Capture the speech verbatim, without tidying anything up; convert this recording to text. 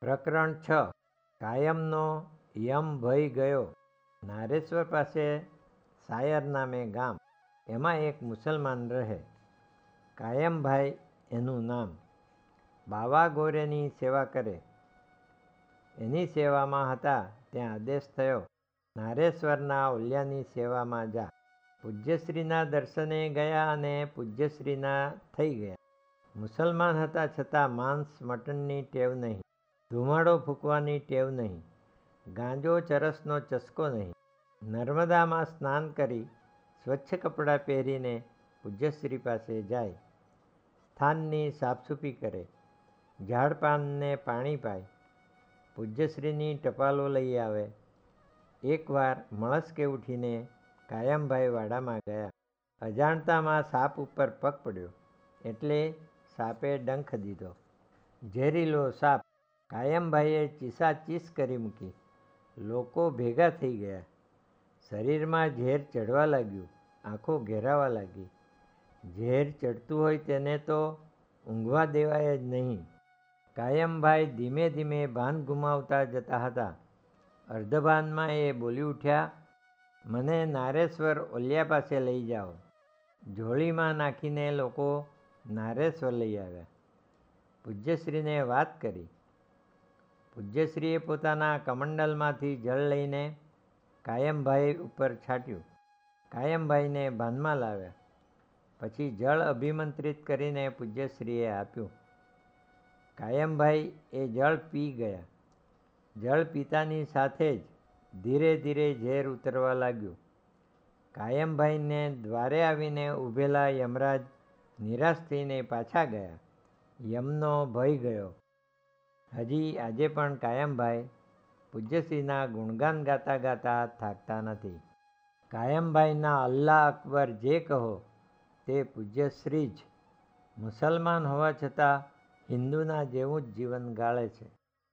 પ્રકરણ છ. કાયમનો યમ ભય ગયો. નારેશ્વર પાસે સાયર નામે ગામ. એમાં એક મુસલમાન રહે. કાયમભાઈ એનું નામ. બાવા ગોરેની સેવા કરે. એની સેવામાં હતા ત્યાં આદેશ થયો, નારેશ્વરના ઓલિયાની સેવામાં જા. પૂજ્યશ્રીના દર્શને ગયા અને પૂજ્યશ્રીના થઈ ગયા. મુસલમાન હતા છતાં માંસ મટનની ટેવ નહીં, ધુમાડો ફૂંકવાની ટેવ નહીં, ગાંજો ચરસનો ચસ્કો નહીં. નર્મદામાં સ્નાન કરી સ્વચ્છ કપડાં પહેરીને પૂજ્યશ્રી પાસે જાય. સ્થાનની સાફસૂફી કરે, ઝાડપાનને પાણી પાય, પૂજ્યશ્રીની ટપાલો લઈ આવે. એકવાર મળસ્કે ઉઠીને કાયમભાઈ વાડામાં ગયા. અજાણતામાં સાપ ઉપર પગ પડ્યો એટલે સાપે ડંખ દીધો. ઝેરીલો સાપ. કાયમભાઈએ ચીસાચીસ કરી મૂકી. લોકો ભેગા થઈ ગયા. શરીરમાં ઝેર ચડવા લાગ્યું, આંખો ઘેરાવા લાગી. ઝેર ચડતું હોય તેને તો ઊંઘવા દેવાય જ નહીં. કાયમભાઈ ધીમે ધીમે ભાન ગુમાવતા જતા હતા. અર્ધભાનમાં એ બોલી ઉઠ્યા, મને નારેશ્વર ઓલિયા પાસે લઈ જાઓ. ઝોળીમાં નાખીને લોકો નારેશ્વર લઈ આવ્યા. પૂજ્યશ્રીને વાત કરી. પૂજ્યશ્રીએ પોતાના કમંડલમાંથી જળ લઈને કાયમભાઈ ઉપર છાંટ્યું. કાયમભાઈને ભાનમાં લાવ્યા. પછી જળ અભિમંત્રિત કરીને પૂજ્યશ્રીએ આપ્યું. કાયમભાઈ એ જળ પી ગયા. જળ પીતાની સાથે જ ધીરે ધીરે ઝેર ઉતરવા લાગ્યું. કાયમભાઈને દ્વારે આવીને ઊભેલા યમરાજ નિરાશ થઈને પાછા ગયા. યમનો ભય ગયો. હજી આજે પણ કાયમભાઈ પૂજ્યશ્રીના ગુણગાન ગાતા ગાતા થાકતા નથી. કાયમભાઈના અલ્લાહ અકબર જે કહો તે પૂજ્યશ્રી જ. મુસલમાન હોવા છતાં હિન્દુના જેવું જ જીવન ગાળે છે.